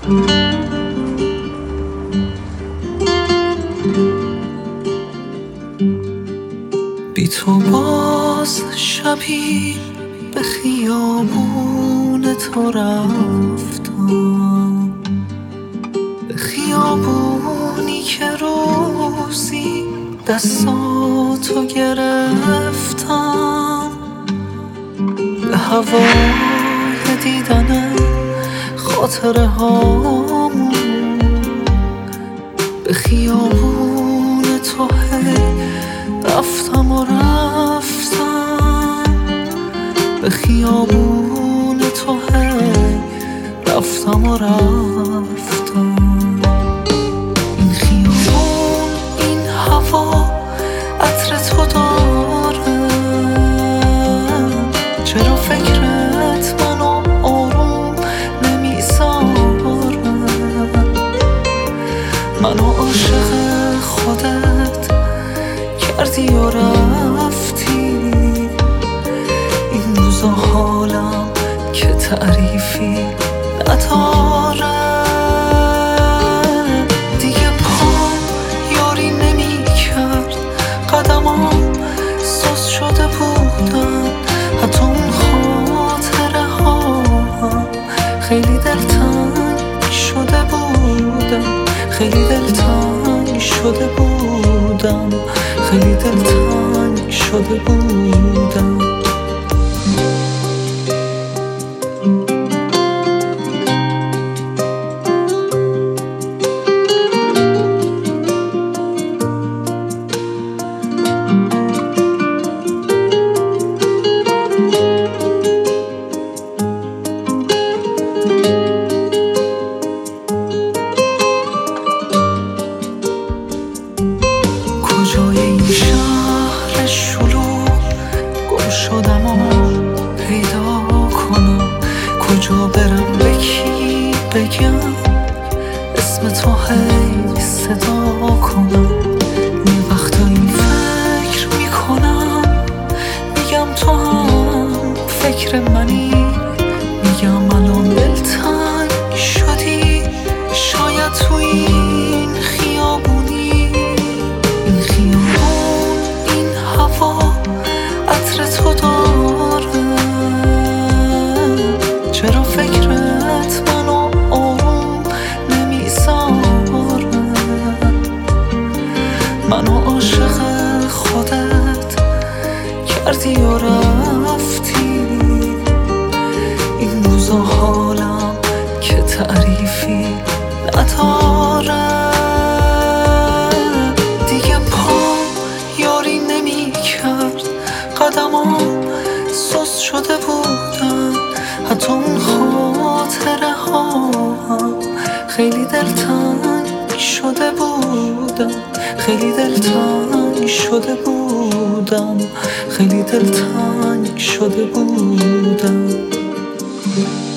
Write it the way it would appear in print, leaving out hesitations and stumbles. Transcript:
بی تو باز شبی به خیابون تو رفتم، به خیابونی که روزی دستاتو گرفتم، به هوای دیدن خاطره هامون، به خیابون تو رفتم و رفتم، به خیابون تو رفتم و رفتم. این خیابون، این هوا عطر تو داره، چرا فکرت منو آروم نمیذاره؟ منو عاشق خودت کردی و رفتی، این روزا حالم که تعریفی نداره. دیگه پام یاری نمی کرد، قدمام سوز شده بودن، حتی اون خاطره ها خیلی دلتنگ شده بودم، خیلی دلتنگ شده بودم، خیلی دلتنگ شده بودم. کجای این شهر شلوغ گم شدم و پیدا کنم، کجا برم به کی بگم اسم تو هی صدا کنم. یه وقتایی فکر میکنم، میگم تو هم فکر منی، میگم الان دلتنگ شدی، شاید تو این خیابونی. این خیابون، این هوا عطر تو داره، چرا فکرت منو آروم نمیذاره؟ منو عاشق خودت کردی و رفتی، این روزا حالم که تعریفی نداره. دیگه پام یاری نمی کرد، قدمام سوز شده بودن، حتی اون خاطره ها خیلی دلتنگ شده بودم، خیلی دلتنگ شده بودم، خیلی دلتنگ شده بودم.